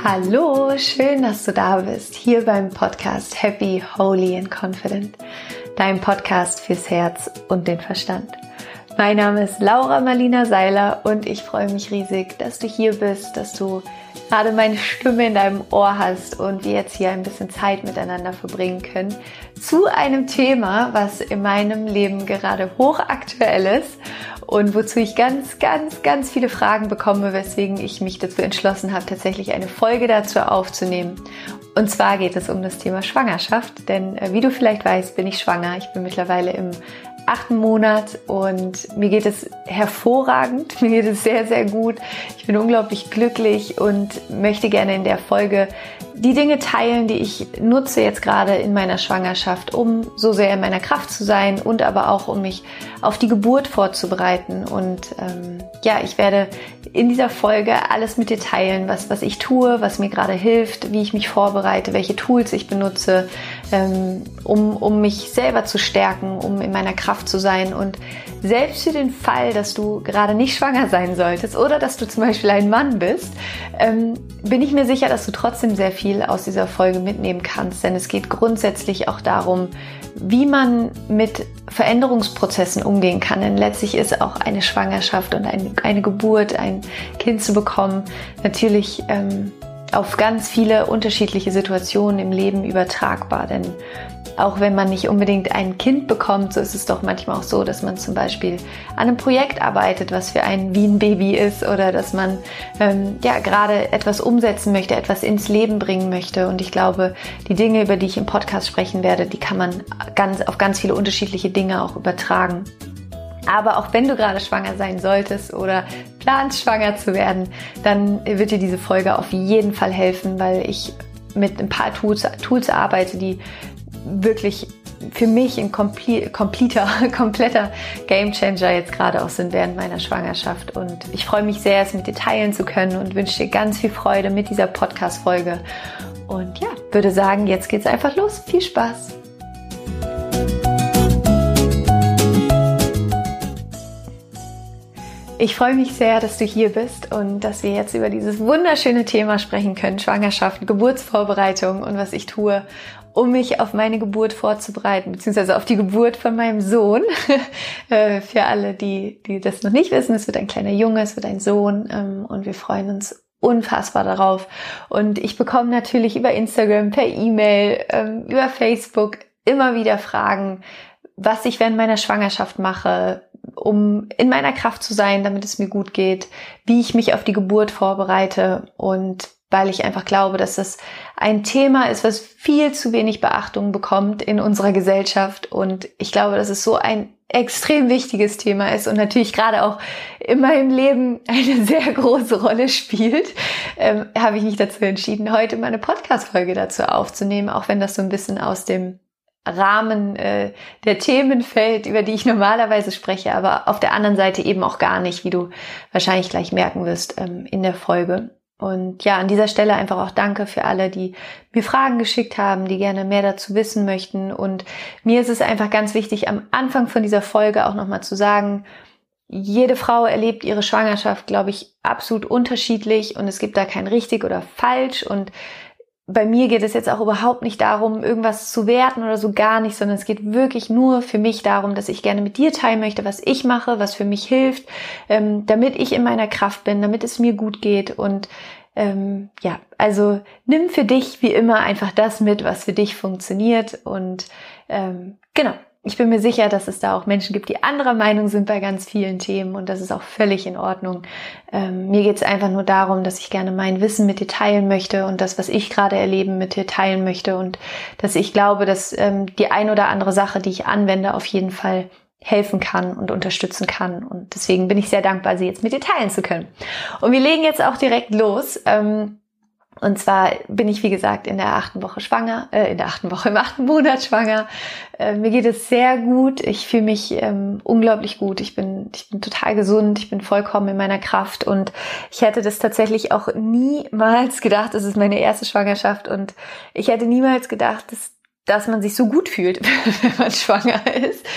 Hallo, schön, dass du da bist, hier beim Podcast Happy, Holy and Confident, dein Podcast fürs Herz und den Verstand. Mein Name ist Laura Marlina Seiler und ich freue mich riesig, dass du hier bist, dass du gerade meine Stimme in deinem Ohr hast und wir jetzt hier ein bisschen Zeit miteinander verbringen können zu einem Thema, was in meinem Leben gerade hochaktuell ist und wozu ich ganz viele Fragen bekomme, weswegen ich mich dazu entschlossen habe, tatsächlich eine Folge dazu aufzunehmen. Und zwar geht es um das Thema Schwangerschaft, denn wie du vielleicht weißt, bin ich schwanger. Ich bin mittlerweile im 8. Monat und mir geht es hervorragend, mir geht es sehr gut. Ich bin unglaublich glücklich und möchte gerne in der Folge die Dinge teilen, die ich nutze jetzt gerade in meiner Schwangerschaft, um so sehr in meiner Kraft zu sein und aber auch, um mich auf die Geburt vorzubereiten. Und ich werde in dieser Folge alles mit dir teilen, was ich tue, was mir gerade hilft, wie ich mich vorbereite, welche Tools ich benutze, um mich selber zu stärken, um in meiner Kraft zu sein. Und selbst für den Fall, dass du gerade nicht schwanger sein solltest oder dass du zum Beispiel ein Mann bist, bin ich mir sicher, dass du trotzdem sehr viel aus dieser Folge mitnehmen kannst. Denn es geht grundsätzlich auch darum, wie man mit Veränderungsprozessen umgehen kann. Denn letztlich ist auch eine Schwangerschaft und eine Geburt, ein Kind zu bekommen, natürlich auf ganz viele unterschiedliche Situationen im Leben übertragbar. Denn auch wenn man nicht unbedingt ein Kind bekommt, so ist es doch manchmal auch so, dass man zum Beispiel an einem Projekt arbeitet, was für einen wie ein Baby ist, oder dass man gerade etwas umsetzen möchte, etwas ins Leben bringen möchte. Und ich glaube, die Dinge, über die ich im Podcast sprechen werde, die kann man auf ganz viele unterschiedliche Dinge auch übertragen. Aber auch wenn du gerade schwanger sein solltest oder planst, schwanger zu werden, dann wird dir diese Folge auf jeden Fall helfen, weil ich mit ein paar Tools arbeite, die wirklich für mich ein kompletter Gamechanger jetzt gerade auch sind während meiner Schwangerschaft. Und ich freue mich sehr, es mit dir teilen zu können und wünsche dir ganz viel Freude mit dieser Podcast-Folge. Und würde sagen, jetzt geht's einfach los. Viel Spaß! Ich freue mich sehr, dass du hier bist und dass wir jetzt über dieses wunderschöne Thema sprechen können, Schwangerschaft, Geburtsvorbereitung und was ich tue, um mich auf meine Geburt vorzubereiten, beziehungsweise auf die Geburt von meinem Sohn. Für alle, die das noch nicht wissen, es wird ein kleiner Junge, es wird ein Sohn und wir freuen uns unfassbar darauf. Und ich bekomme natürlich über Instagram, per E-Mail, über Facebook immer wieder Fragen, was ich während meiner Schwangerschaft mache, um in meiner Kraft zu sein, damit es mir gut geht, wie ich mich auf die Geburt vorbereite, und weil ich einfach glaube, dass das ein Thema ist, was viel zu wenig Beachtung bekommt in unserer Gesellschaft, und ich glaube, dass es so ein extrem wichtiges Thema ist und natürlich gerade auch in meinem Leben eine sehr große Rolle spielt, habe ich mich dazu entschieden, heute mal eine Podcast-Folge dazu aufzunehmen, auch wenn das so ein bisschen aus dem Rahmen der Themen fällt, über die ich normalerweise spreche, aber auf der anderen Seite eben auch gar nicht, wie du wahrscheinlich gleich merken wirst in der Folge. Und an dieser Stelle einfach auch danke für alle, die mir Fragen geschickt haben, die gerne mehr dazu wissen möchten. Und mir ist es einfach ganz wichtig, am Anfang von dieser Folge auch nochmal zu sagen, jede Frau erlebt ihre Schwangerschaft, glaube ich, absolut unterschiedlich, und es gibt da kein richtig oder falsch. Und bei mir geht es jetzt auch überhaupt nicht darum, irgendwas zu werten oder so, gar nicht, sondern es geht wirklich nur für mich darum, dass ich gerne mit dir teilen möchte, was ich mache, was für mich hilft, damit ich in meiner Kraft bin, damit es mir gut geht. Und also nimm für dich wie immer einfach das mit, was für dich funktioniert. Und ich bin mir sicher, dass es da auch Menschen gibt, die anderer Meinung sind bei ganz vielen Themen, und das ist auch völlig in Ordnung. Mir geht es einfach nur darum, dass ich gerne mein Wissen mit dir teilen möchte und das, was ich gerade erlebe, mit dir teilen möchte, und dass ich glaube, dass die ein oder andere Sache, die ich anwende, auf jeden Fall helfen kann und unterstützen kann. Und deswegen bin ich sehr dankbar, sie jetzt mit dir teilen zu können. Und wir legen jetzt auch direkt los. Und zwar bin ich, wie gesagt, in der 8. Woche schwanger, im 8. Monat schwanger. Mir geht es sehr gut. Ich fühle mich unglaublich gut. Ich bin total gesund. Ich bin vollkommen in meiner Kraft. Und ich hätte das tatsächlich auch niemals gedacht. Es ist meine erste Schwangerschaft. Und ich hätte niemals gedacht, dass man sich so gut fühlt, wenn man schwanger ist.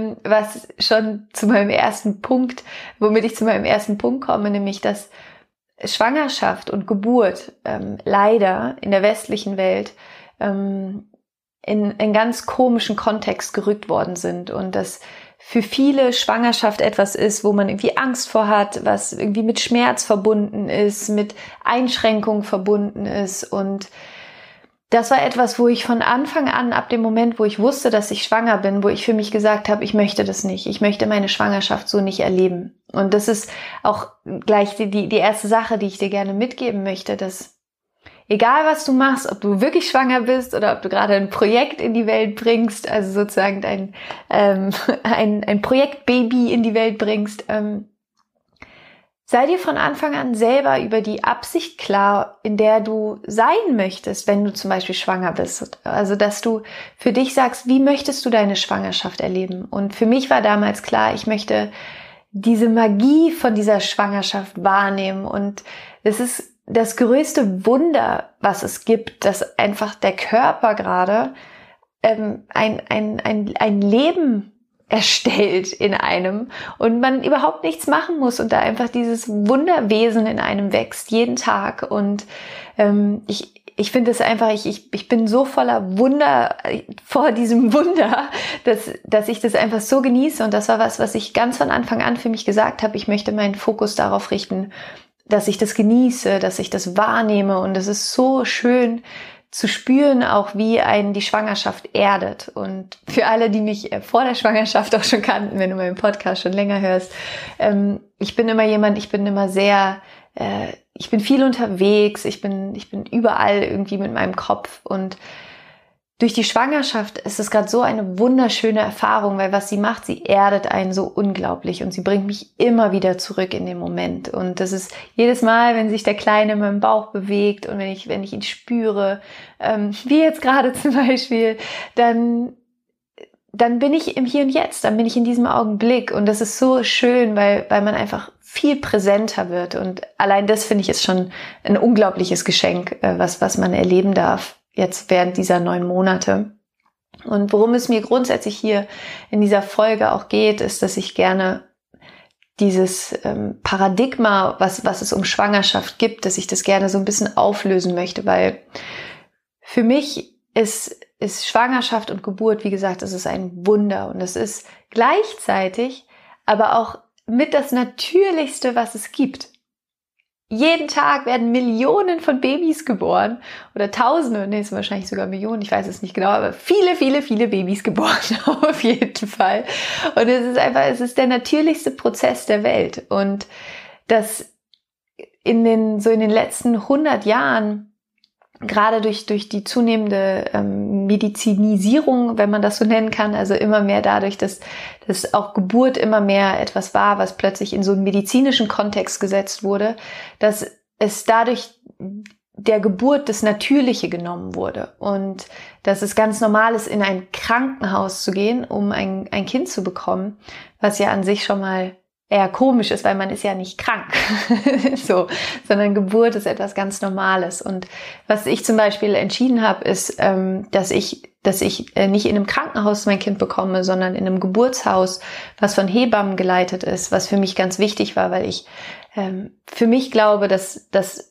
Was schon zu meinem ersten Punkt, womit ich zu meinem ersten Punkt komme, nämlich, dass Schwangerschaft und Geburt leider in der westlichen Welt in einen ganz komischen Kontext gerückt worden sind und dass für viele Schwangerschaft etwas ist, wo man irgendwie Angst vor hat, was irgendwie mit Schmerz verbunden ist, mit Einschränkungen verbunden ist. Und das war etwas, wo ich von Anfang an, ab dem Moment, wo ich wusste, dass ich schwanger bin, wo ich für mich gesagt habe, ich möchte das nicht. Ich möchte meine Schwangerschaft so nicht erleben. Und das ist auch gleich die erste Sache, die ich dir gerne mitgeben möchte, dass egal was du machst, ob du wirklich schwanger bist oder ob du gerade ein Projekt in die Welt bringst, also sozusagen ein Projektbaby in die Welt bringst, sei dir von Anfang an selber über die Absicht klar, in der du sein möchtest, wenn du zum Beispiel schwanger bist. Also, dass du für dich sagst, wie möchtest du deine Schwangerschaft erleben? Und für mich war damals klar, ich möchte diese Magie von dieser Schwangerschaft wahrnehmen. Und es ist das größte Wunder, was es gibt, dass einfach der Körper gerade ein Leben erstellt in einem und man überhaupt nichts machen muss und da einfach dieses Wunderwesen in einem wächst, jeden Tag. Und ich finde es einfach, ich bin so voller Wunder vor diesem Wunder, dass ich das einfach so genieße. Und das war was ich ganz von Anfang an für mich gesagt habe. Ich möchte meinen Fokus darauf richten, dass ich das genieße, dass ich das wahrnehme. Und es ist so schön zu spüren, auch wie einen die Schwangerschaft erdet. Und für alle, die mich vor der Schwangerschaft auch schon kannten, wenn du meinen Podcast schon länger hörst, ich bin viel unterwegs, ich bin überall irgendwie mit meinem Kopf. Und durch die Schwangerschaft ist es gerade so eine wunderschöne Erfahrung, weil was sie macht, sie erdet einen so unglaublich und sie bringt mich immer wieder zurück in den Moment. Und das ist jedes Mal, wenn sich der Kleine in meinem Bauch bewegt und wenn ich ihn spüre, wie jetzt gerade zum Beispiel, dann bin ich im Hier und Jetzt, dann bin ich in diesem Augenblick. Und das ist so schön, weil man einfach viel präsenter wird. Und allein das finde ich ist schon ein unglaubliches Geschenk, was man erleben darf jetzt während dieser 9 Monate. Und worum es mir grundsätzlich hier in dieser Folge auch geht, ist, dass ich gerne dieses Paradigma, was es um Schwangerschaft gibt, dass ich das gerne so ein bisschen auflösen möchte, weil für mich ist Schwangerschaft und Geburt, wie gesagt, es ist ein Wunder und es ist gleichzeitig aber auch mit das Natürlichste, was es gibt. Jeden Tag werden Millionen von Babys geboren oder Tausende, nee, es sind wahrscheinlich sogar Millionen, ich weiß es nicht genau, aber viele, viele, viele Babys geboren auf jeden Fall. Und es ist der natürlichste Prozess der Welt. Und das in den letzten 100 Jahren, gerade durch die zunehmende Medizinisierung, wenn man das so nennen kann, also immer mehr dadurch, dass auch Geburt immer mehr etwas war, was plötzlich in so einen medizinischen Kontext gesetzt wurde, dass es dadurch der Geburt das Natürliche genommen wurde und dass es ganz normal ist, in ein Krankenhaus zu gehen, um ein Kind zu bekommen, was ja an sich schon mal eher komisch ist, weil man ist ja nicht krank, so, sondern Geburt ist etwas ganz Normales. Und was ich zum Beispiel entschieden habe, ist, dass ich nicht in einem Krankenhaus mein Kind bekomme, sondern in einem Geburtshaus, was von Hebammen geleitet ist, was für mich ganz wichtig war, weil ich für mich glaube, dass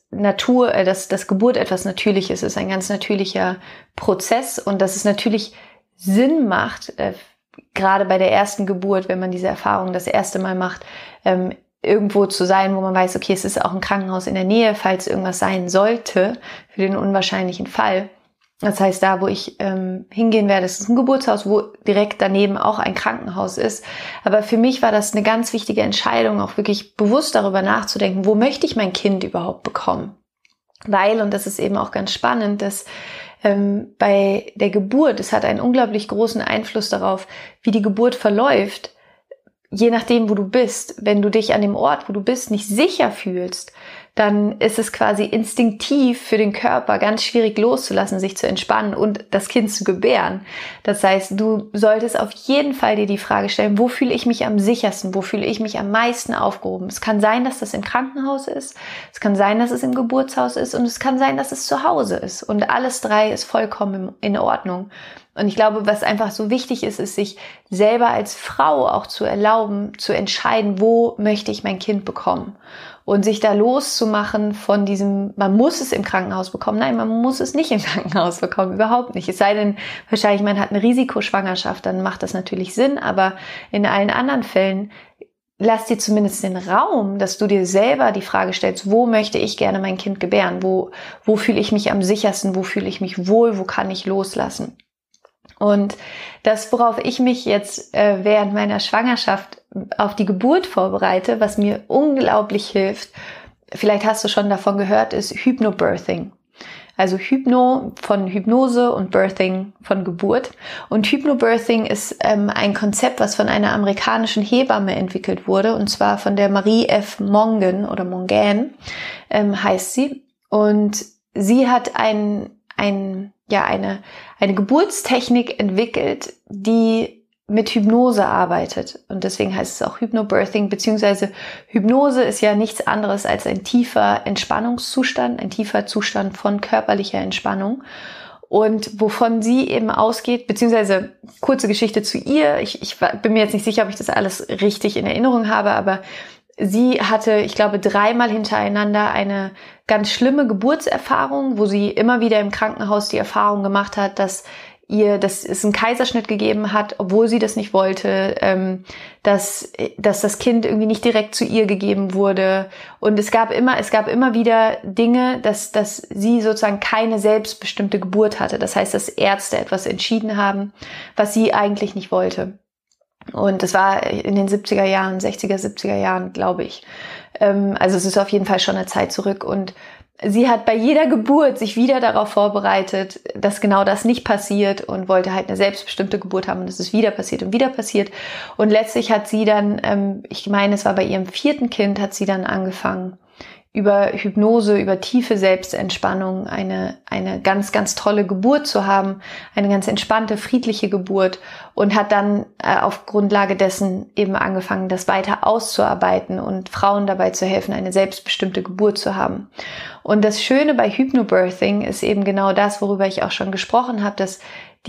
Geburt etwas Natürliches ist, ein ganz natürlicher Prozess und dass es natürlich Sinn macht, gerade bei der ersten Geburt, wenn man diese Erfahrung das erste Mal macht, irgendwo zu sein, wo man weiß, okay, es ist auch ein Krankenhaus in der Nähe, falls irgendwas sein sollte, für den unwahrscheinlichen Fall. Das heißt, da, wo ich hingehen werde, ist ein Geburtshaus, wo direkt daneben auch ein Krankenhaus ist. Aber für mich war das eine ganz wichtige Entscheidung, auch wirklich bewusst darüber nachzudenken, wo möchte ich mein Kind überhaupt bekommen? Weil, und das ist eben auch ganz spannend, dass bei der Geburt, es hat einen unglaublich großen Einfluss darauf, wie die Geburt verläuft, je nachdem, wo du bist. Wenn du dich an dem Ort, wo du bist, nicht sicher fühlst, dann ist es quasi instinktiv für den Körper ganz schwierig loszulassen, sich zu entspannen und das Kind zu gebären. Das heißt, du solltest auf jeden Fall dir die Frage stellen, wo fühle ich mich am sichersten, wo fühle ich mich am meisten aufgehoben? Es kann sein, dass das im Krankenhaus ist, es kann sein, dass es im Geburtshaus ist und es kann sein, dass es zu Hause ist. Und alles 3 ist vollkommen in Ordnung. Und ich glaube, was einfach so wichtig ist, ist sich selber als Frau auch zu erlauben, zu entscheiden, wo möchte ich mein Kind bekommen. Und sich da loszumachen von diesem, man muss es im Krankenhaus bekommen. Nein, man muss es nicht im Krankenhaus bekommen, überhaupt nicht. Es sei denn, wahrscheinlich man hat eine Risikoschwangerschaft, dann macht das natürlich Sinn. Aber in allen anderen Fällen, lass dir zumindest den Raum, dass du dir selber die Frage stellst, wo möchte ich gerne mein Kind gebären? Wo fühle ich mich am sichersten? Wo fühle ich mich wohl? Wo kann ich loslassen? Und das, worauf ich mich jetzt während meiner Schwangerschaft auf die Geburt vorbereite, was mir unglaublich hilft, vielleicht hast du schon davon gehört, ist Hypnobirthing. Also Hypno von Hypnose und Birthing von Geburt. Und Hypnobirthing ist ein Konzept, was von einer amerikanischen Hebamme entwickelt wurde, und zwar von der Marie F. Mongan oder Mongan heißt sie. Und sie hat eine Geburtstechnik entwickelt, die mit Hypnose arbeitet. Und deswegen heißt es auch Hypnobirthing, beziehungsweise Hypnose ist ja nichts anderes als ein tiefer Entspannungszustand, ein tiefer Zustand von körperlicher Entspannung. Und wovon sie eben ausgeht, beziehungsweise kurze Geschichte zu ihr. Ich bin mir jetzt nicht sicher, ob ich das alles richtig in Erinnerung habe, aber sie hatte, ich glaube, 3-mal hintereinander eine ganz schlimme Geburtserfahrung, wo sie immer wieder im Krankenhaus die Erfahrung gemacht hat, dass es einen Kaiserschnitt gegeben hat, obwohl sie das nicht wollte, dass das Kind irgendwie nicht direkt zu ihr gegeben wurde. Und es gab immer wieder Dinge, dass sie sozusagen keine selbstbestimmte Geburt hatte. Das heißt, dass Ärzte etwas entschieden haben, was sie eigentlich nicht wollte. Und das war in den 70er Jahren, 60er, 70er Jahren, glaube ich. Also es ist auf jeden Fall schon eine Zeit zurück. Und sie hat bei jeder Geburt sich wieder darauf vorbereitet, dass genau das nicht passiert, und wollte halt eine selbstbestimmte Geburt haben, und es ist wieder passiert und wieder passiert. Und letztlich hat sie dann, ich meine, es war bei ihrem 4. Kind, hat sie dann angefangen, über Hypnose, über tiefe Selbstentspannung eine ganz, ganz tolle Geburt zu haben, eine ganz entspannte, friedliche Geburt, und hat dann auf Grundlage dessen eben angefangen, das weiter auszuarbeiten und Frauen dabei zu helfen, eine selbstbestimmte Geburt zu haben. Und das Schöne bei Hypnobirthing ist eben genau das, worüber ich auch schon gesprochen habe, dass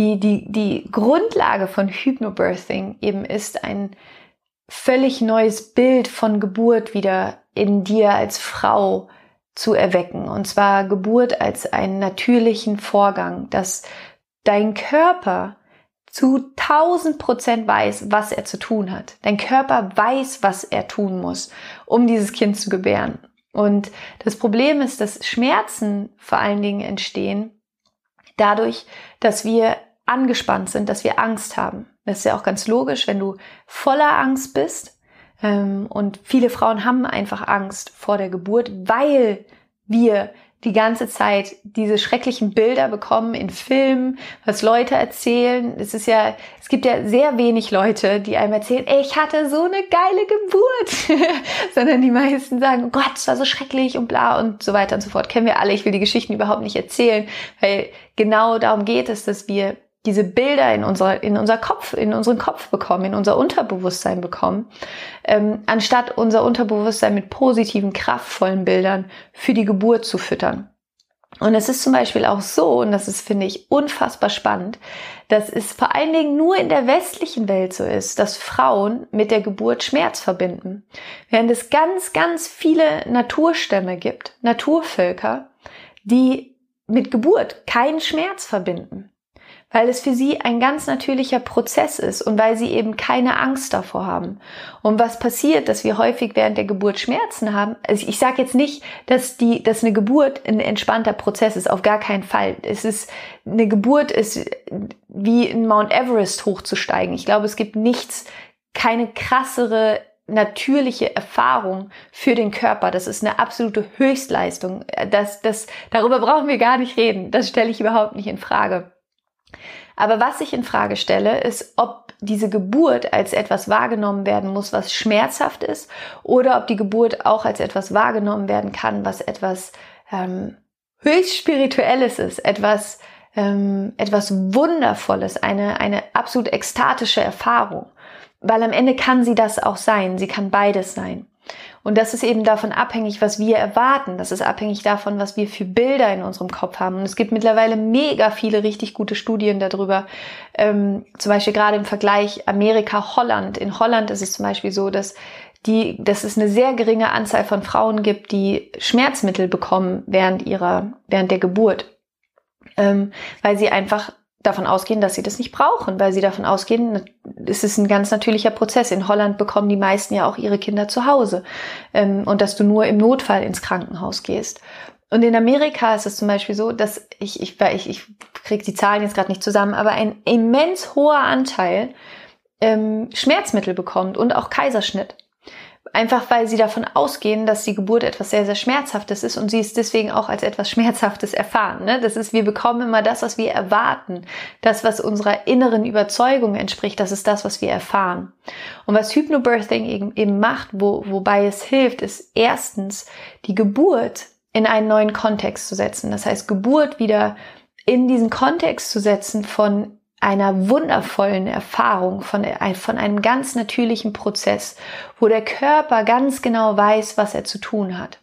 die Grundlage von Hypnobirthing eben ist, ein völlig neues Bild von Geburt wieder in dir als Frau zu erwecken. Und zwar Geburt als einen natürlichen Vorgang, dass dein Körper zu 1000% weiß, was er zu tun hat. Dein Körper weiß, was er tun muss, um dieses Kind zu gebären. Und das Problem ist, dass Schmerzen vor allen Dingen entstehen dadurch, dass wir angespannt sind, dass wir Angst haben. Das ist ja auch ganz logisch, wenn du voller Angst bist. Und viele Frauen haben einfach Angst vor der Geburt, weil wir die ganze Zeit diese schrecklichen Bilder bekommen in Filmen, was Leute erzählen. Es gibt ja sehr wenig Leute, die einem erzählen, ey, ich hatte so eine geile Geburt, sondern die meisten sagen, oh Gott, es war so schrecklich und bla und so weiter und so fort. Kennen wir alle. Ich will die Geschichten überhaupt nicht erzählen, weil genau darum geht es, dass wir diese Bilder in unseren Kopf bekommen, in unser Unterbewusstsein bekommen, anstatt unser Unterbewusstsein mit positiven, kraftvollen Bildern für die Geburt zu füttern. Und es ist zum Beispiel auch so, und das ist, finde ich, unfassbar spannend, dass es vor allen Dingen nur in der westlichen Welt so ist, dass Frauen mit der Geburt Schmerz verbinden. Während es ganz, ganz viele Naturstämme gibt, Naturvölker, die mit Geburt keinen Schmerz verbinden, weil es für sie ein ganz natürlicher Prozess ist und weil sie eben keine Angst davor haben. Und was passiert, dass wir häufig während der Geburt Schmerzen haben? Also ich sage jetzt nicht, dass eine Geburt ein entspannter Prozess ist, auf gar keinen Fall. Eine Geburt ist wie in Mount Everest hochzusteigen. Ich glaube, es gibt keine krassere natürliche Erfahrung für den Körper. Das ist eine absolute Höchstleistung. Darüber brauchen wir gar nicht reden. Das stelle ich überhaupt nicht in Frage. Aber was ich in Frage stelle, ist, ob diese Geburt als etwas wahrgenommen werden muss, was schmerzhaft ist, oder ob die Geburt auch als etwas wahrgenommen werden kann, was etwas höchst Spirituelles ist, etwas Wundervolles, eine absolut ekstatische Erfahrung. Weil am Ende kann sie das auch sein, sie kann beides sein. Und das ist eben davon abhängig, was wir erwarten. Das ist abhängig davon, was wir für Bilder in unserem Kopf haben. Und es gibt mittlerweile mega viele richtig gute Studien darüber. Zum Beispiel gerade im Vergleich Amerika-Holland. In Holland ist es zum Beispiel so, dass es eine sehr geringe Anzahl von Frauen gibt, die Schmerzmittel bekommen während der Geburt. Weil sie einfach davon ausgehen, dass sie das nicht brauchen, weil sie davon ausgehen, es ist ein ganz natürlicher Prozess. In Holland bekommen die meisten ja auch ihre Kinder zu Hause und dass du nur im Notfall ins Krankenhaus gehst. Und in Amerika ist es zum Beispiel so, dass ich kriege die Zahlen jetzt gerade nicht zusammen, aber ein immens hoher Anteil Schmerzmittel bekommt und auch Kaiserschnitt. Einfach weil sie davon ausgehen, dass die Geburt etwas sehr, sehr Schmerzhaftes ist und sie es deswegen auch als etwas Schmerzhaftes erfahren. Ne? Wir bekommen immer das, was wir erwarten. Das, was unserer inneren Überzeugung entspricht, das ist das, was wir erfahren. Und was Hypnobirthing eben macht, wobei es hilft, ist erstens, die Geburt in einen neuen Kontext zu setzen. Das heißt, Geburt wieder in diesen Kontext zu setzen von einer wundervollen Erfahrung, von einem ganz natürlichen Prozess, wo der Körper ganz genau weiß, was er zu tun hat.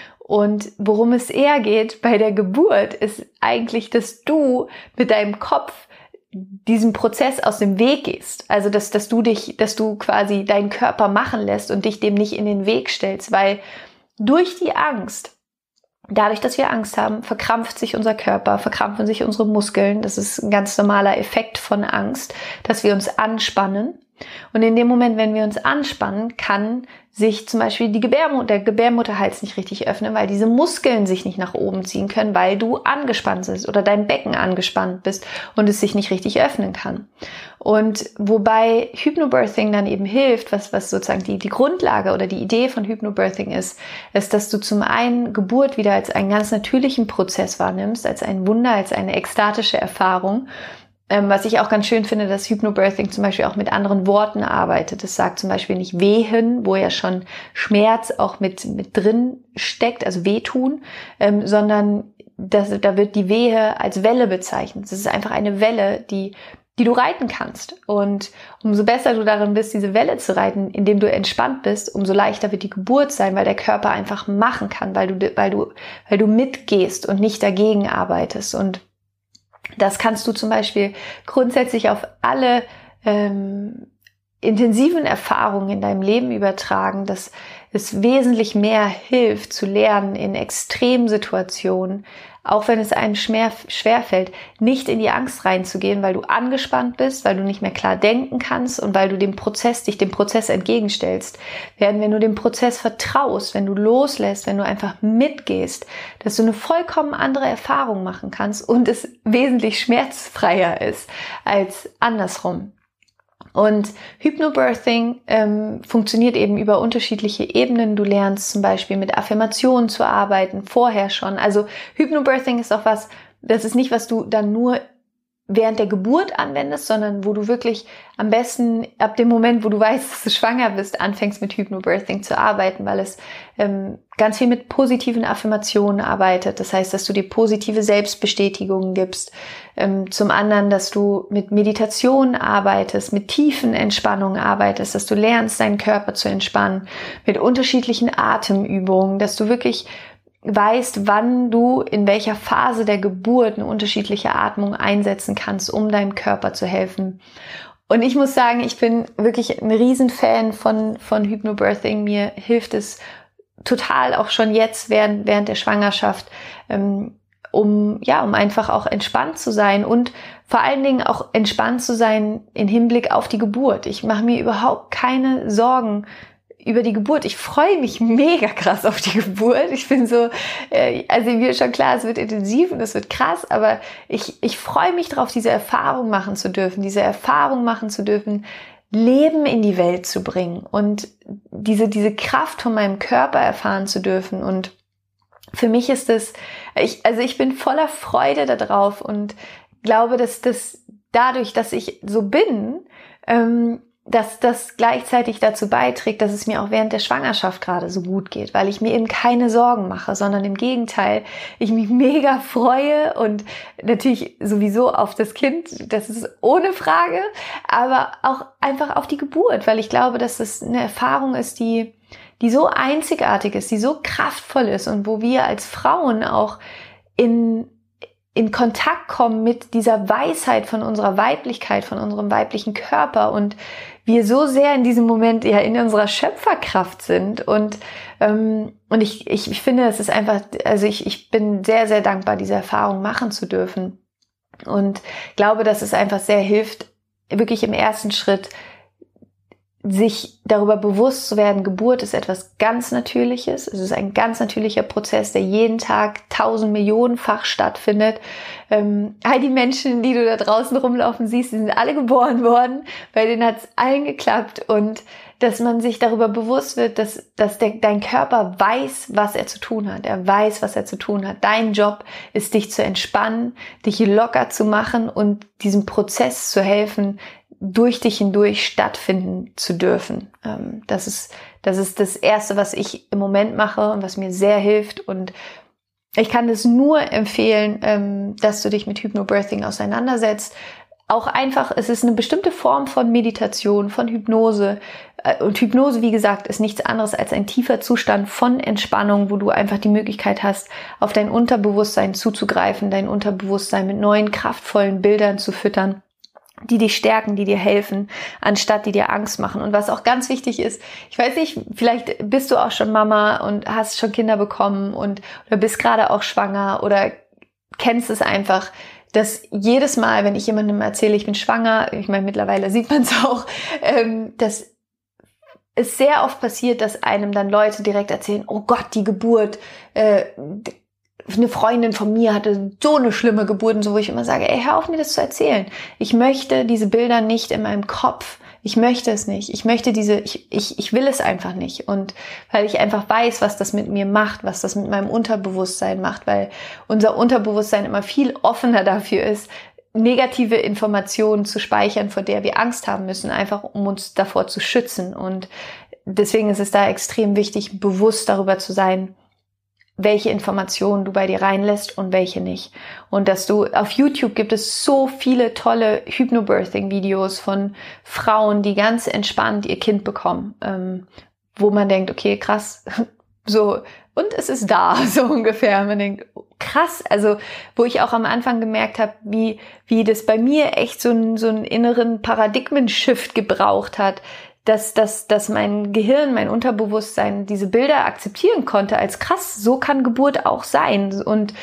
Und worum es eher geht bei der Geburt, ist eigentlich, dass du mit deinem Kopf diesem Prozess aus dem Weg gehst. Also, dass du quasi deinen Körper machen lässt und dich dem nicht in den Weg stellst, weil durch die Angst, dadurch, dass wir Angst haben, verkrampft sich unser Körper, verkrampfen sich unsere Muskeln. Das ist ein ganz normaler Effekt von Angst, dass wir uns anspannen. Und in dem Moment, wenn wir uns anspannen, kann sich zum Beispiel der Gebärmutterhals nicht richtig öffnen, weil diese Muskeln sich nicht nach oben ziehen können, weil du angespannt bist oder dein Becken angespannt bist und es sich nicht richtig öffnen kann. Und wobei Hypnobirthing dann eben hilft, was sozusagen die Grundlage oder die Idee von Hypnobirthing ist, dass du zum einen Geburt wieder als einen ganz natürlichen Prozess wahrnimmst, als ein Wunder, als eine ekstatische Erfahrung. Was ich auch ganz schön finde, dass Hypnobirthing zum Beispiel auch mit anderen Worten arbeitet. Es sagt zum Beispiel nicht wehen, wo ja schon Schmerz auch mit drin steckt, also wehtun, sondern da wird die Wehe als Welle bezeichnet. Es ist einfach eine Welle, die du reiten kannst. Und umso besser du darin bist, diese Welle zu reiten, indem du entspannt bist, umso leichter wird die Geburt sein, weil der Körper einfach machen kann, weil du mitgehst und nicht dagegen arbeitest. Und das kannst du zum Beispiel grundsätzlich auf alle intensiven Erfahrungen in deinem Leben übertragen, dass es wesentlich mehr hilft zu lernen in Extremsituationen, auch wenn es einem schwerfällt, nicht in die Angst reinzugehen, weil du angespannt bist, weil du nicht mehr klar denken kannst und weil du dich dem Prozess entgegenstellst. Während wenn du dem Prozess vertraust, wenn du loslässt, wenn du einfach mitgehst, dass du eine vollkommen andere Erfahrung machen kannst und es wesentlich schmerzfreier ist als andersrum. Und Hypnobirthing funktioniert eben über unterschiedliche Ebenen. Du lernst zum Beispiel mit Affirmationen zu arbeiten, vorher schon. Also Hypnobirthing ist auch das ist nicht, was du dann nur während der Geburt anwendest, sondern wo du wirklich am besten ab dem Moment, wo du weißt, dass du schwanger bist, anfängst mit Hypnobirthing zu arbeiten, weil es ganz viel mit positiven Affirmationen arbeitet. Das heißt, dass du dir positive Selbstbestätigungen gibst. Zum anderen, dass du mit Meditation arbeitest, mit tiefen Entspannungen arbeitest, dass du lernst, deinen Körper zu entspannen, mit unterschiedlichen Atemübungen, dass du wirklich weißt, wann du in welcher Phase der Geburt eine unterschiedliche Atmung einsetzen kannst, um deinem Körper zu helfen. Und ich muss sagen, ich bin wirklich ein Riesenfan von Hypnobirthing. Mir hilft es total auch schon jetzt während der Schwangerschaft, um einfach auch entspannt zu sein und vor allen Dingen auch entspannt zu sein im Hinblick auf die Geburt. Ich mache mir überhaupt keine Sorgen über die Geburt. Ich freue mich mega krass auf die Geburt. Ich bin so, also mir ist schon klar, es wird intensiv und es wird krass, aber ich freue mich drauf, diese Erfahrung machen zu dürfen, Leben in die Welt zu bringen und diese Kraft von meinem Körper erfahren zu dürfen. Und für mich ist ich bin voller Freude darauf und glaube, dass das dadurch, dass ich so bin, dass das gleichzeitig dazu beiträgt, dass es mir auch während der Schwangerschaft gerade so gut geht, weil ich mir eben keine Sorgen mache, sondern im Gegenteil, ich mich mega freue und natürlich sowieso auf das Kind, das ist ohne Frage, aber auch einfach auf die Geburt, weil ich glaube, dass das eine Erfahrung ist, die die so einzigartig ist, die so kraftvoll ist und wo wir als Frauen auch in Kontakt kommen mit dieser Weisheit von unserer Weiblichkeit, von unserem weiblichen Körper und wir so sehr in diesem Moment ja in unserer Schöpferkraft sind und ich finde, es ist einfach, also ich bin sehr, sehr dankbar, diese Erfahrung machen zu dürfen und glaube, dass es einfach sehr hilft, wirklich im ersten Schritt sich darüber bewusst zu werden, Geburt ist etwas ganz Natürliches. Es ist ein ganz natürlicher Prozess, der jeden Tag 1000 Millionenfach stattfindet. All die Menschen, die du da draußen rumlaufen siehst, die sind alle geboren worden, bei denen hat es allen geklappt und dass man sich darüber bewusst wird, dass dein Körper weiß, was er zu tun hat. Er weiß, was er zu tun hat. Dein Job ist, dich zu entspannen, dich locker zu machen und diesem Prozess zu helfen, durch dich hindurch stattfinden zu dürfen. Das ist das Erste, was ich im Moment mache und was mir sehr hilft. Und ich kann es nur empfehlen, dass du dich mit Hypnobirthing auseinandersetzt. Auch einfach, es ist eine bestimmte Form von Meditation, von Hypnose. Und Hypnose, wie gesagt, ist nichts anderes als ein tiefer Zustand von Entspannung, wo du einfach die Möglichkeit hast, auf dein Unterbewusstsein zuzugreifen, dein Unterbewusstsein mit neuen, kraftvollen Bildern zu füttern, die dich stärken, die dir helfen, anstatt die dir Angst machen. Und was auch ganz wichtig ist, ich weiß nicht, vielleicht bist du auch schon Mama und hast schon Kinder bekommen oder bist gerade auch schwanger oder kennst es einfach, dass jedes Mal, wenn ich jemandem erzähle, ich bin schwanger, ich meine, mittlerweile sieht man es auch, dass es sehr oft passiert, dass einem dann Leute direkt erzählen, oh Gott, die Geburt, eine Freundin von mir hatte so eine schlimme Geburt und so, wo ich immer sage, ey, hör auf, mir das zu erzählen. Ich möchte diese Bilder nicht in meinem Kopf. Ich möchte es nicht. Ich will es einfach nicht. Und weil ich einfach weiß, was das mit mir macht, was das mit meinem Unterbewusstsein macht, weil unser Unterbewusstsein immer viel offener dafür ist, negative Informationen zu speichern, vor der wir Angst haben müssen, einfach um uns davor zu schützen. Und deswegen ist es da extrem wichtig, bewusst darüber zu sein, welche Informationen du bei dir reinlässt und welche nicht. Und dass du, auf YouTube gibt es so viele tolle Hypnobirthing-Videos von Frauen, die ganz entspannt ihr Kind bekommen, wo man denkt, okay, krass, so, und es ist da, so ungefähr. Man denkt, krass, also, wo ich auch am Anfang gemerkt habe, wie das bei mir echt so einen inneren Paradigmen-Shift gebraucht hat, dass mein Gehirn, mein Unterbewusstsein diese Bilder akzeptieren konnte als krass, so kann Geburt auch sein. Und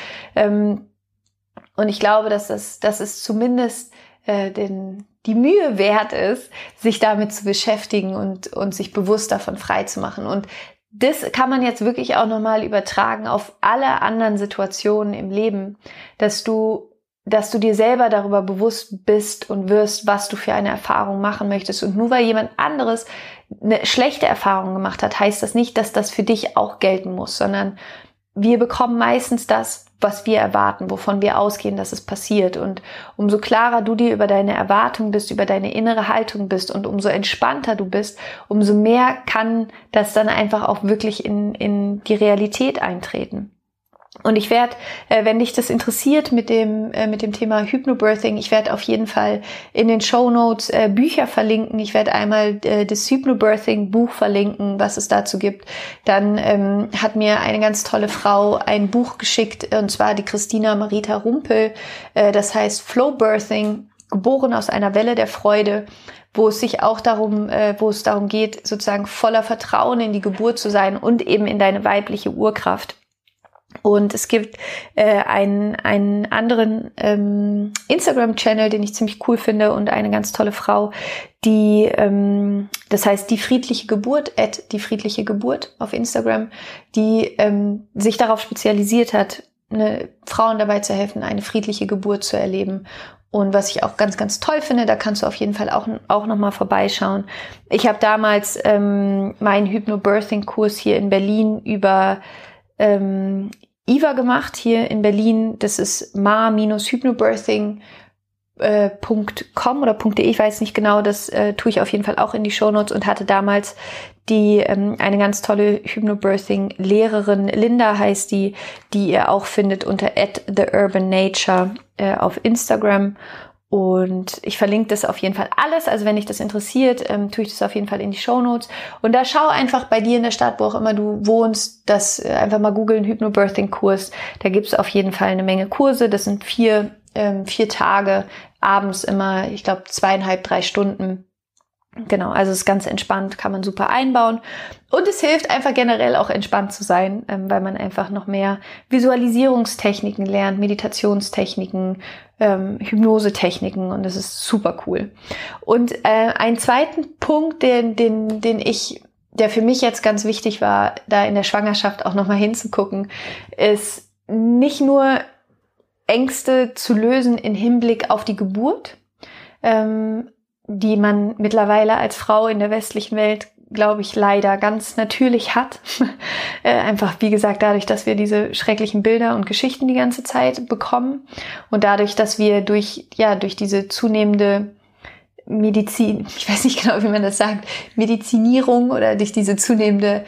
ich glaube, dass es zumindest die Mühe wert ist, sich damit zu beschäftigen und sich bewusst davon frei zu machen. Und das kann man jetzt wirklich auch nochmal übertragen auf alle anderen Situationen im Leben, dass du dir selber darüber bewusst bist und wirst, was du für eine Erfahrung machen möchtest. Und nur weil jemand anderes eine schlechte Erfahrung gemacht hat, heißt das nicht, dass das für dich auch gelten muss, sondern wir bekommen meistens das, was wir erwarten, wovon wir ausgehen, dass es passiert. Und umso klarer du dir über deine Erwartung bist, über deine innere Haltung bist und umso entspannter du bist, umso mehr kann das dann einfach auch wirklich in die Realität eintreten. Und ich werde, wenn dich das interessiert mit dem Thema Hypnobirthing, ich werde auf jeden Fall in den Shownotes Bücher verlinken. Ich werde einmal das Hypnobirthing Buch verlinken, was es dazu gibt. Dann hat mir eine ganz tolle Frau ein Buch geschickt, und zwar die Christina Marita Rumpel. Das heißt Flow Birthing, geboren aus einer Welle der Freude, wo es darum geht, sozusagen voller Vertrauen in die Geburt zu sein und eben in deine weibliche Urkraft. Und es gibt einen anderen Instagram-Channel, den ich ziemlich cool finde, und eine ganz tolle Frau, die, das heißt die friedliche Geburt, @ die friedliche Geburt auf Instagram, die sich darauf spezialisiert hat, Frauen dabei zu helfen, eine friedliche Geburt zu erleben. Und was ich auch ganz, ganz toll finde, da kannst du auf jeden Fall auch nochmal vorbeischauen. Ich habe damals meinen Hypnobirthing-Kurs hier in Berlin über IVA gemacht, hier in Berlin. Das ist ma-hypnobirthing.com oder .de, ich weiß nicht genau, das tue ich auf jeden Fall auch in die Shownotes, und hatte damals eine ganz tolle Hypnobirthing-Lehrerin, Linda heißt die ihr auch findet unter @theurbanature auf Instagram. Und ich verlinke das auf jeden Fall alles. Also wenn dich das interessiert, tue ich das auf jeden Fall in die Shownotes. Und da schau einfach bei dir in der Stadt, wo auch immer du wohnst, das einfach mal googeln, Hypnobirthing-Kurs. Da gibt es auf jeden Fall eine Menge Kurse. Das sind 4 Tage, abends immer, ich glaube 2,5, 3 Stunden. Genau, also es ist ganz entspannt, kann man super einbauen. Und es hilft einfach generell auch entspannt zu sein, weil man einfach noch mehr Visualisierungstechniken lernt, Meditationstechniken, Hypnosetechniken, und das ist super cool. Und einen zweiten Punkt, der für mich jetzt ganz wichtig war, da in der Schwangerschaft auch nochmal hinzugucken, ist nicht nur Ängste zu lösen im Hinblick auf die Geburt, die man mittlerweile als Frau in der westlichen Welt, glaube ich, leider ganz natürlich hat. Einfach, wie gesagt, dadurch, dass wir diese schrecklichen Bilder und Geschichten die ganze Zeit bekommen und dadurch, dass wir durch diese zunehmende Medizin, ich weiß nicht genau, wie man das sagt, Medizinierung oder durch diese zunehmende,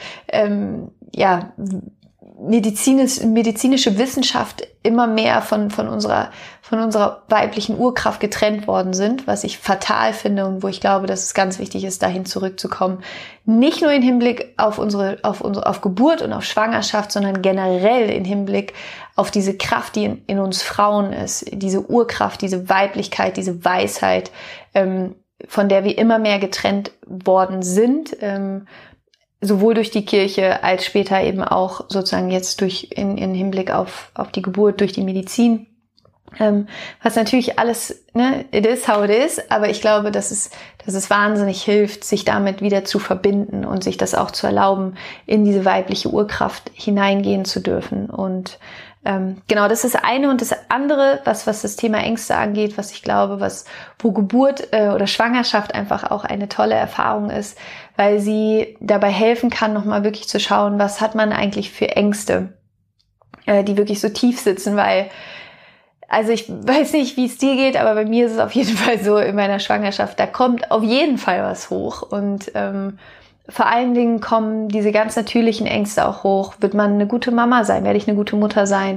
medizinische Wissenschaft immer mehr von unserer weiblichen Urkraft getrennt worden sind, was ich fatal finde und wo ich glaube, dass es ganz wichtig ist, dahin zurückzukommen. Nicht nur im Hinblick auf Geburt und auf Schwangerschaft, sondern generell im Hinblick auf diese Kraft, die in uns Frauen ist, diese Urkraft, diese Weiblichkeit, diese Weisheit, von der wir immer mehr getrennt worden sind, sowohl durch die Kirche als später eben auch sozusagen jetzt in Hinblick auf die Geburt durch die Medizin. Was natürlich alles, it is how it is, aber ich glaube, dass es wahnsinnig hilft, sich damit wieder zu verbinden und sich das auch zu erlauben, in diese weibliche Urkraft hineingehen zu dürfen. Und genau, das ist das eine. Und das andere, was das Thema Ängste angeht, was ich glaube, wo Geburt oder Schwangerschaft einfach auch eine tolle Erfahrung ist, weil sie dabei helfen kann, nochmal wirklich zu schauen, was hat man eigentlich für Ängste, die wirklich so tief sitzen, weil, also ich weiß nicht, wie es dir geht, aber bei mir ist es auf jeden Fall so in meiner Schwangerschaft, da kommt auf jeden Fall was hoch und vor allen Dingen kommen diese ganz natürlichen Ängste auch hoch. Wird man eine gute Mama sein? Werde ich eine gute Mutter sein?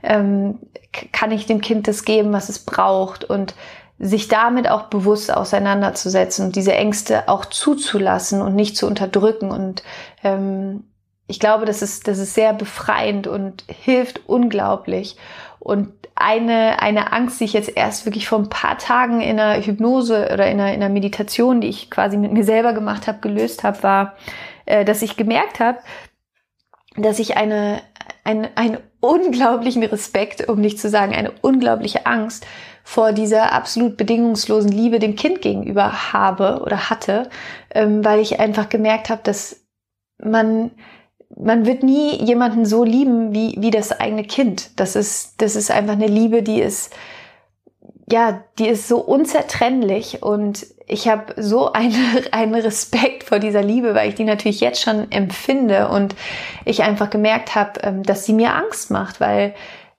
Kann ich dem Kind das geben, was es braucht? Und sich damit auch bewusst auseinanderzusetzen und diese Ängste auch zuzulassen und nicht zu unterdrücken. Und ich glaube, das ist sehr befreiend und hilft unglaublich. Und eine Angst, die ich jetzt erst wirklich vor ein paar Tagen in einer Hypnose oder in einer Meditation, die ich quasi mit mir selber gemacht habe, gelöst habe, war, dass ich gemerkt habe, dass ich einen unglaublichen Respekt, um nicht zu sagen eine unglaubliche Angst vor dieser absolut bedingungslosen Liebe dem Kind gegenüber habe oder hatte, weil ich einfach gemerkt habe, dass man wird nie jemanden so lieben wie das eigene Kind. Das ist einfach eine Liebe, die ist so unzertrennlich, und ich habe so einen Respekt vor dieser Liebe, weil ich die natürlich jetzt schon empfinde und ich einfach gemerkt habe, dass sie mir Angst macht, weil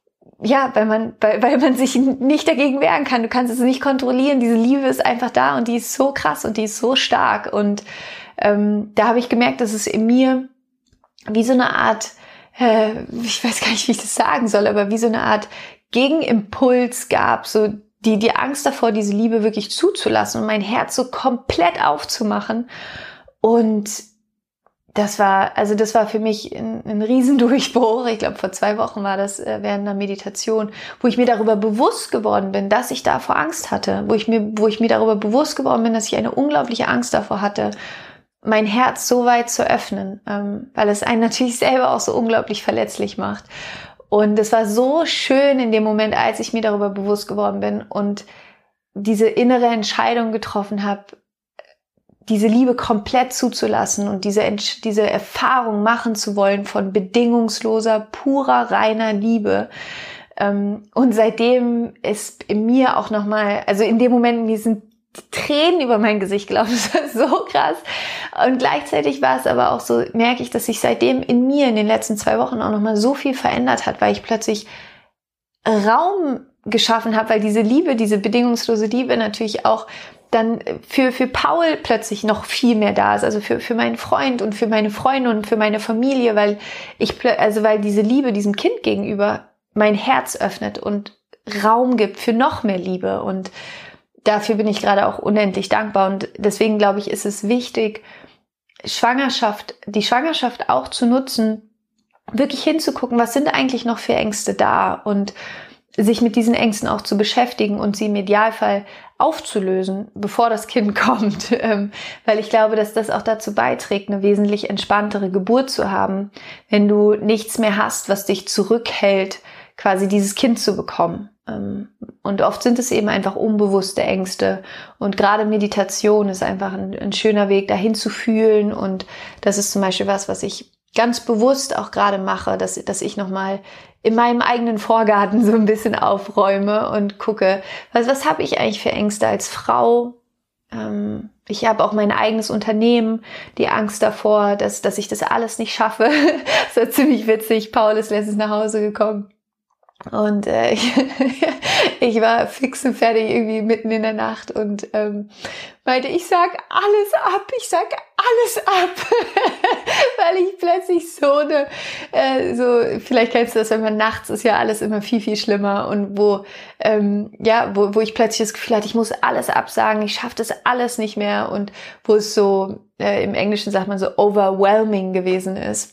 man sich nicht dagegen wehren kann. Du kannst es nicht kontrollieren. Diese Liebe ist einfach da und die ist so krass und die ist so stark, und da habe ich gemerkt, dass es in mir wie so eine Art, ich weiß gar nicht, wie ich das sagen soll, aber wie so eine Art Gegenimpuls gab, so die Angst davor, diese Liebe wirklich zuzulassen und mein Herz so komplett aufzumachen. Und das war für mich ein Riesendurchbruch. Ich glaube, vor 2 Wochen war das während einer Meditation, wo ich mir darüber bewusst geworden bin, dass ich davor Angst hatte, wo ich mir darüber bewusst geworden bin, dass ich eine unglaubliche Angst davor hatte, mein Herz so weit zu öffnen, weil es einen natürlich selber auch so unglaublich verletzlich macht. Und es war so schön in dem Moment, als ich mir darüber bewusst geworden bin und diese innere Entscheidung getroffen habe, diese Liebe komplett zuzulassen und diese Erfahrung machen zu wollen von bedingungsloser, purer, reiner Liebe. Und seitdem ist in mir auch nochmal, also in dem Moment, mir sind Tränen über mein Gesicht gelaufen. Das war so krass. Und gleichzeitig war es aber auch so, merke ich, dass sich seitdem in mir in den letzten 2 Wochen auch nochmal so viel verändert hat, weil ich plötzlich Raum geschaffen habe, weil diese Liebe, diese bedingungslose Liebe natürlich auch dann für Paul plötzlich noch viel mehr da ist, also für meinen Freund und für meine Freunde und für meine Familie, weil diese Liebe diesem Kind gegenüber mein Herz öffnet und Raum gibt für noch mehr Liebe. Und dafür bin ich gerade auch unendlich dankbar. Und deswegen glaube ich, ist es wichtig, die Schwangerschaft auch zu nutzen, wirklich hinzugucken, was sind eigentlich noch für Ängste da und sich mit diesen Ängsten auch zu beschäftigen und sie im Idealfall aufzulösen, bevor das Kind kommt. Weil ich glaube, dass das auch dazu beiträgt, eine wesentlich entspanntere Geburt zu haben, wenn du nichts mehr hast, was dich zurückhält, quasi dieses Kind zu bekommen. Und oft sind es eben einfach unbewusste Ängste. Und gerade Meditation ist einfach ein schöner Weg, dahin zu fühlen. Und das ist zum Beispiel was ich ganz bewusst auch gerade mache, dass ich nochmal in meinem eigenen Vorgarten so ein bisschen aufräume und gucke, was habe ich eigentlich für Ängste als Frau? Ich habe auch mein eigenes Unternehmen, die Angst davor, dass ich das alles nicht schaffe. Das war ziemlich witzig. Paul ist letztens nach Hause gekommen. Und ich war fix und fertig irgendwie mitten in der Nacht und meinte, ich sag alles ab, weil ich plötzlich so vielleicht kennst du das, wenn man nachts ist ja alles immer viel, viel schlimmer und wo ich plötzlich das Gefühl hatte, ich muss alles absagen, ich schaffe das alles nicht mehr und wo es so, im Englischen sagt man so overwhelming gewesen ist.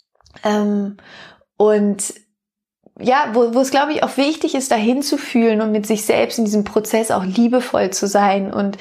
Und ja, wo es, glaube ich, auch wichtig ist, dahin zu fühlen und mit sich selbst in diesem Prozess auch liebevoll zu sein. Und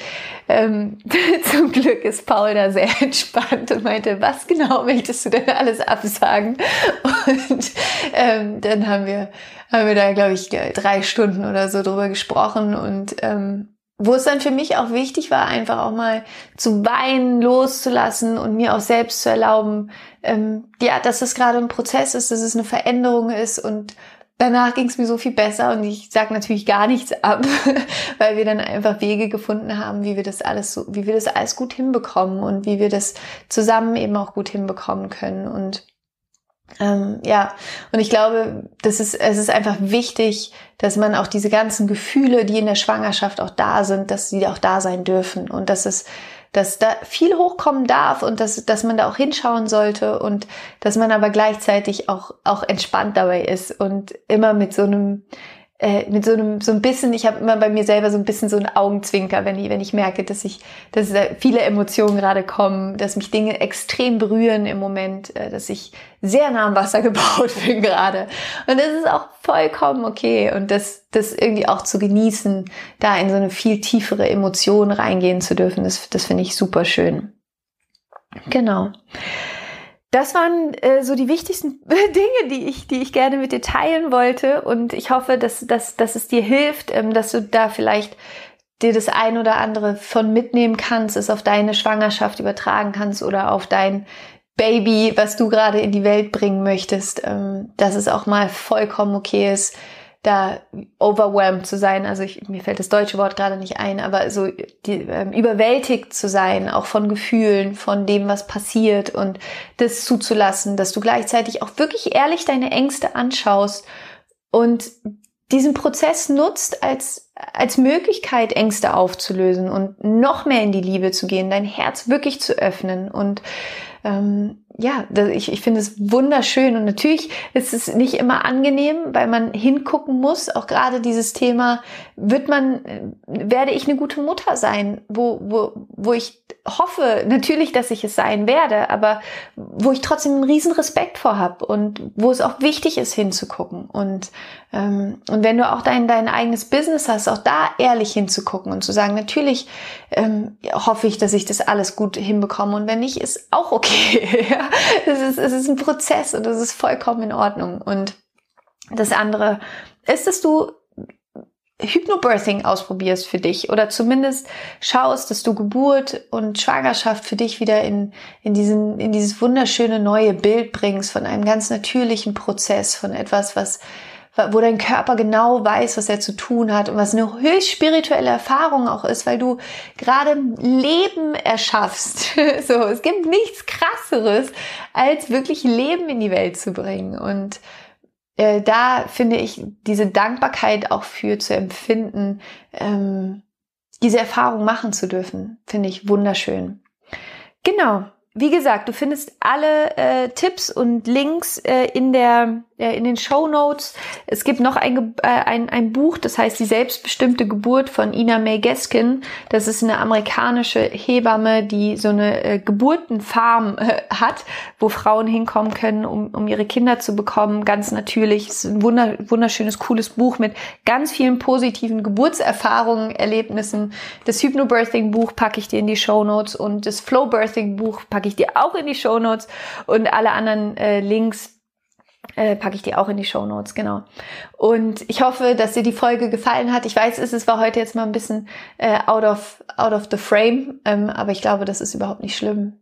zum Glück ist Paul da sehr entspannt und meinte, was genau möchtest du denn alles absagen? Und dann haben wir da, glaube ich, 3 Stunden oder so drüber gesprochen. Und wo es dann für mich auch wichtig war, einfach auch mal zu weinen, loszulassen und mir auch selbst zu erlauben, dass es gerade ein Prozess ist, dass es eine Veränderung ist und danach ging es mir so viel besser und ich sage natürlich gar nichts ab, weil wir dann einfach Wege gefunden haben, wie wir das alles gut hinbekommen und wie wir das zusammen eben auch gut hinbekommen können und und ich glaube, es ist einfach wichtig, dass man auch diese ganzen Gefühle, die in der Schwangerschaft auch da sind, dass sie auch da sein dürfen und dass da viel hochkommen darf und dass man da auch hinschauen sollte und dass man aber gleichzeitig auch entspannt dabei ist und immer mit so ein bisschen, ich habe immer bei mir selber so ein bisschen so ein Augenzwinker, wenn ich merke, dass viele Emotionen gerade kommen, dass mich Dinge extrem berühren im Moment, dass ich sehr nah am Wasser gebaut bin gerade. Und das ist auch vollkommen okay. Und das irgendwie auch zu genießen, da in so eine viel tiefere Emotion reingehen zu dürfen, das finde ich super schön. Genau. Das waren so die wichtigsten Dinge, die ich gerne mit dir teilen wollte. Und ich hoffe, dass es dir hilft, dass du da vielleicht dir das ein oder andere von mitnehmen kannst, es auf deine Schwangerschaft übertragen kannst oder auf dein Baby, was du gerade in die Welt bringen möchtest, dass es auch mal vollkommen okay ist, da overwhelmed zu sein, also mir fällt das deutsche Wort gerade nicht ein, aber so überwältigt zu sein, auch von Gefühlen, von dem, was passiert und das zuzulassen, dass du gleichzeitig auch wirklich ehrlich deine Ängste anschaust und diesen Prozess nutzt als Möglichkeit, Ängste aufzulösen und noch mehr in die Liebe zu gehen, dein Herz wirklich zu öffnen und ich finde es wunderschön und natürlich ist es nicht immer angenehm, weil man hingucken muss, auch gerade dieses Thema, werde ich eine gute Mutter sein, wo ich hoffe natürlich, dass ich es sein werde, aber wo ich trotzdem einen riesen Respekt vor habe und wo es auch wichtig ist hinzugucken und wenn du auch dein eigenes Business hast, auch da ehrlich hinzugucken und zu sagen, natürlich hoffe ich, dass ich das alles gut hinbekomme und wenn nicht, ist auch okay. Es ist ein Prozess und es ist vollkommen in Ordnung. Und das andere ist, dass du Hypnobirthing ausprobierst für dich oder zumindest schaust, dass du Geburt und Schwangerschaft für dich wieder in dieses wunderschöne neue Bild bringst von einem ganz natürlichen Prozess, von etwas, wo dein Körper genau weiß, was er zu tun hat und was eine höchst spirituelle Erfahrung auch ist, weil du gerade Leben erschaffst. So, es gibt nichts Krasseres, als wirklich Leben in die Welt zu bringen. Und da finde ich diese Dankbarkeit auch für zu empfinden, diese Erfahrung machen zu dürfen, finde ich wunderschön. Genau. Wie gesagt, du findest alle Tipps und Links in der in den Shownotes. Es gibt noch ein Buch, das heißt Die selbstbestimmte Geburt von Ina May Gaskin. Das ist eine amerikanische Hebamme, die so eine Geburtenfarm hat, wo Frauen hinkommen können, um ihre Kinder zu bekommen. Ganz natürlich. Es ist ein wunderschönes, cooles Buch mit ganz vielen positiven Geburtserfahrungen, Erlebnissen. Das Hypnobirthing-Buch packe ich dir in die Shownotes und das Flow-Birthing-Buch packe ich dir auch in die Shownotes und alle anderen Links packe ich dir auch in die Shownotes, genau. Und ich hoffe, dass dir die Folge gefallen hat. Ich weiß, es war heute jetzt mal ein bisschen out of the frame, aber ich glaube, das ist überhaupt nicht schlimm.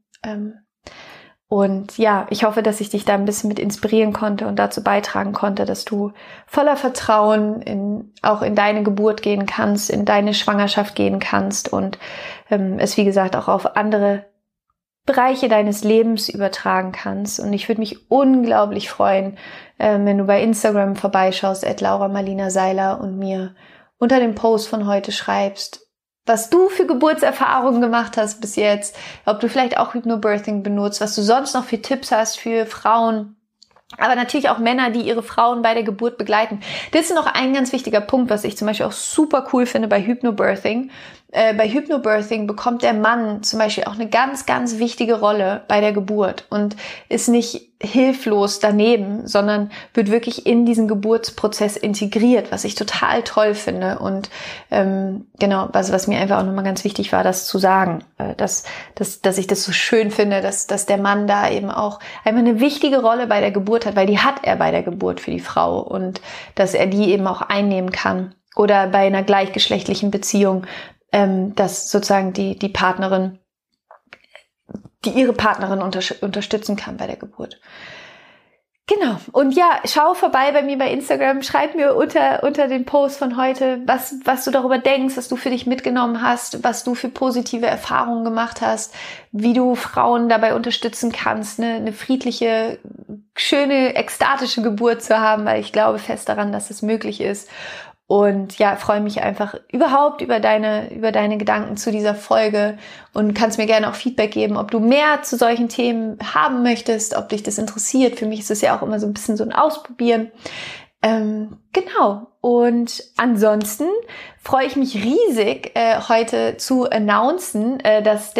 Und ja, ich hoffe, dass ich dich da ein bisschen mit inspirieren konnte und dazu beitragen konnte, dass du voller Vertrauen auch in deine Geburt gehen kannst, in deine Schwangerschaft gehen kannst und es, wie gesagt, auch auf andere Bereiche deines Lebens übertragen kannst. Und ich würde mich unglaublich freuen, wenn du bei Instagram vorbeischaust, @LauraMarlina-Seiler, und mir unter dem Post von heute schreibst, was du für Geburtserfahrungen gemacht hast bis jetzt, ob du vielleicht auch Hypnobirthing benutzt, was du sonst noch für Tipps hast für Frauen, aber natürlich auch Männer, die ihre Frauen bei der Geburt begleiten. Das ist noch ein ganz wichtiger Punkt, was ich zum Beispiel auch super cool finde bei Hypnobirthing. Bei Hypnobirthing bekommt der Mann zum Beispiel auch eine ganz, ganz wichtige Rolle bei der Geburt und ist nicht hilflos daneben, sondern wird wirklich in diesen Geburtsprozess integriert, was ich total toll finde. Und genau, was mir einfach auch nochmal ganz wichtig war, das zu sagen, dass ich das so schön finde, dass der Mann da eben auch einmal eine wichtige Rolle bei der Geburt hat, weil die hat er bei der Geburt für die Frau und dass er die eben auch einnehmen kann. Oder bei einer gleichgeschlechtlichen Beziehung, dass sozusagen die Partnerin, die ihre Partnerin unterstützen kann bei der Geburt. Genau. Und ja, schau vorbei bei mir bei Instagram, schreib mir unter den Post von heute, was du darüber denkst, was du für dich mitgenommen hast, was du für positive Erfahrungen gemacht hast, wie du Frauen dabei unterstützen kannst, eine friedliche, schöne, ekstatische Geburt zu haben, weil ich glaube fest daran, dass es möglich ist. Und ja, freue mich einfach überhaupt über deine Gedanken zu dieser Folge und kannst mir gerne auch Feedback geben, ob du mehr zu solchen Themen haben möchtest, ob dich das interessiert. Für mich ist es ja auch immer so ein bisschen so ein Ausprobieren. Genau. Und ansonsten freue ich mich riesig, heute zu announcen, dass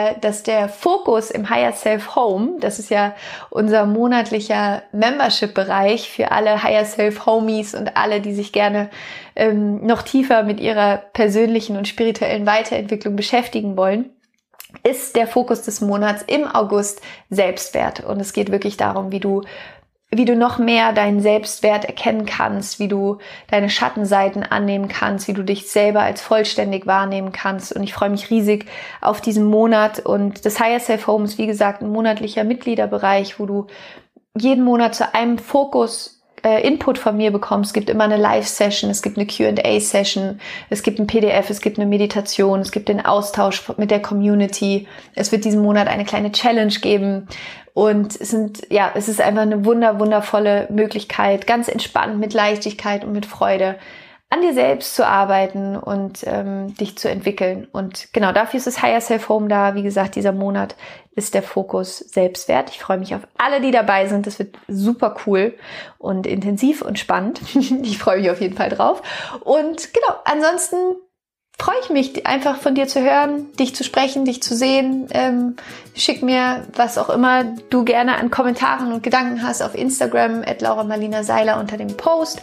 der Fokus im Higher Self Home, das ist ja unser monatlicher Membership-Bereich für alle Higher Self Homies und alle, die sich gerne noch tiefer mit ihrer persönlichen und spirituellen Weiterentwicklung beschäftigen wollen, ist der Fokus des Monats im August Selbstwert. Und es geht wirklich darum, wie du noch mehr deinen Selbstwert erkennen kannst, wie du deine Schattenseiten annehmen kannst, wie du dich selber als vollständig wahrnehmen kannst. Und ich freue mich riesig auf diesen Monat. Und das Higher Self Home ist, wie gesagt, ein monatlicher Mitgliederbereich, wo du jeden Monat zu einem Fokus Input von mir bekommst. Es gibt immer eine Live-Session, es gibt eine Q&A-Session, es gibt ein PDF, es gibt eine Meditation, es gibt den Austausch mit der Community. Es wird diesen Monat eine kleine Challenge geben. Und es ist einfach eine wundervolle Möglichkeit, ganz entspannt mit Leichtigkeit und mit Freude an dir selbst zu arbeiten und dich zu entwickeln. Und genau dafür ist das Higher Self Home da. Wie gesagt, dieser Monat ist der Fokus Selbstwert. Ich freue mich auf alle, die dabei sind. Das wird super cool und intensiv und spannend. Ich freue mich auf jeden Fall drauf. Und genau, ansonsten freue ich mich einfach von dir zu hören, dich zu sprechen, dich zu sehen. Schick mir, was auch immer du gerne an Kommentaren und Gedanken hast, auf Instagram @LauraMarlina-Seiler unter dem Post.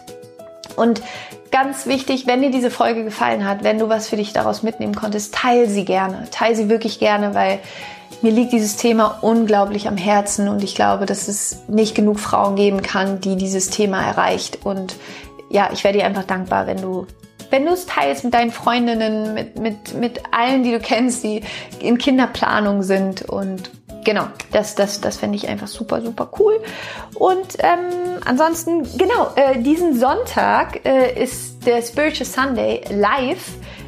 Und ganz wichtig, wenn dir diese Folge gefallen hat, wenn du was für dich daraus mitnehmen konntest, teile sie gerne. Teile sie wirklich gerne, weil mir liegt dieses Thema unglaublich am Herzen und ich glaube, dass es nicht genug Frauen geben kann, die dieses Thema erreicht. Und ja, ich wäre dir einfach dankbar, wenn du es teilst mit deinen Freundinnen, mit allen, die du kennst, die in Kinderplanung sind. Und genau, das fände ich einfach super cool. Und ansonsten, genau, diesen Sonntag ist der Spiritual Sunday live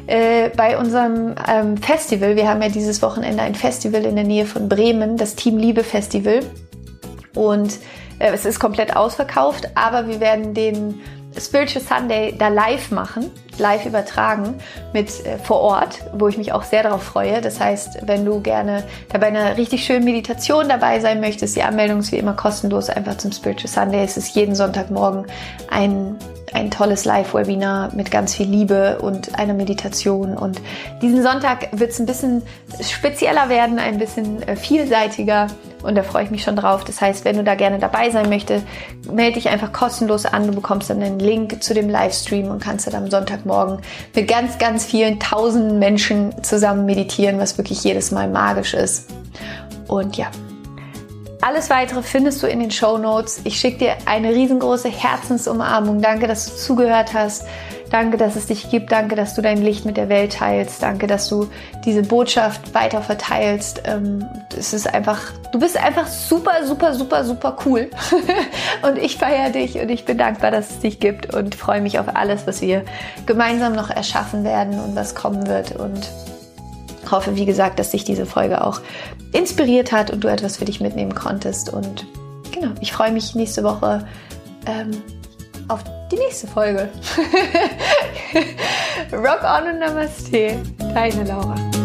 bei unserem Festival. Wir haben ja dieses Wochenende ein Festival in der Nähe von Bremen, das Team Liebe Festival. Und es ist komplett ausverkauft, aber wir werden den Spiritual Sunday da live machen, live übertragen mit vor Ort, wo ich mich auch sehr darauf freue. Das heißt, wenn du gerne bei einer richtig schönen Meditation dabei sein möchtest, die Anmeldung ist wie immer kostenlos, einfach zum Spiritual Sunday. Es ist jeden Sonntagmorgen ein tolles Live-Webinar mit ganz viel Liebe und einer Meditation. Und diesen Sonntag wird es ein bisschen spezieller werden, ein bisschen vielseitiger. Und da freue ich mich schon drauf. Das heißt, wenn du da gerne dabei sein möchtest, melde dich einfach kostenlos an. Du bekommst dann einen Link zu dem Livestream und kannst dann am Sonntagmorgen mit ganz, ganz vielen tausenden Menschen zusammen meditieren, was wirklich jedes Mal magisch ist. Und ja, alles Weitere findest du in den Shownotes. Ich schicke dir eine riesengroße Herzensumarmung. Danke, dass du zugehört hast. Danke, dass es dich gibt. Danke, dass du dein Licht mit der Welt teilst. Danke, dass du diese Botschaft weiter verteilst. Es ist einfach, du bist einfach super, super, super, super cool. Und ich feiere dich und ich bin dankbar, dass es dich gibt und freue mich auf alles, was wir gemeinsam noch erschaffen werden und was kommen wird. Und hoffe, wie gesagt, dass dich diese Folge auch inspiriert hat und du etwas für dich mitnehmen konntest. Und genau, ich freue mich nächste Woche auf die nächste Folge. Rock on und Namaste, deine Laura.